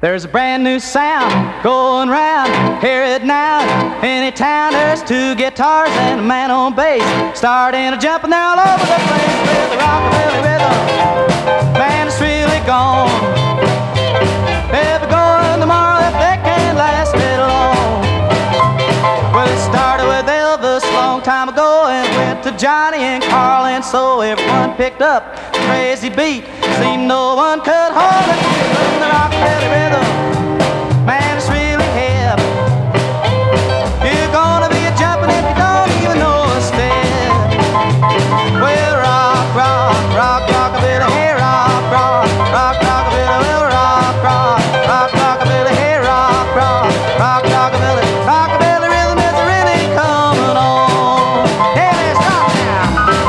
There's a brand new sound going round, hear it now. Any town there's two guitars and a man on bass, starting to jump and they're all over the place with the rockabilly rhythm. Man, it's really gone. They'll be going tomorrow if they can't last it long. Well, it started with Elvis a long time ago and went to Johnny and Carl, and so everyone picked up the crazy beat. Seemed no one could hold it from the rockabilly rhythm. Man, it's really hip. You're gonna be a jumping if you don't even know a step. Well, rock, rock, rock, rockabilly, hey, rock, rock, rock, rockabilly, well, rock, rock, rock, rockabilly, hey, rock, rock, rock, rockabilly, rockabilly rhythm is really coming on. Hey, let's rock now.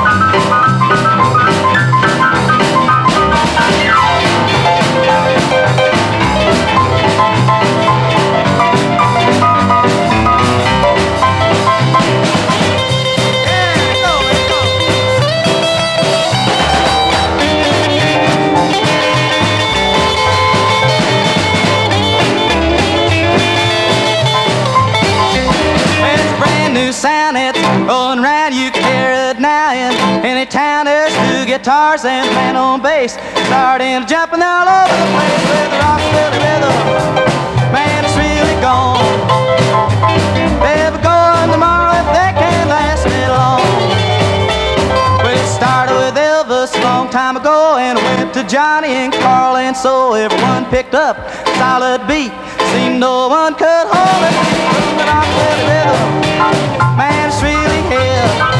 Sound it's rolling around, you can hear it now. In any town there's two guitars and a man on bass, starting to jumping all over the place with the rockabilly rhythm. Man, it's really gone. They'll be going tomorrow if they can't last it long. Well, it started with Elvis a long time ago and went to Johnny and Carl, and so everyone picked up a solid beat. Seemed no one could hold it from the rockabilly rhythm. Man, it's really hell.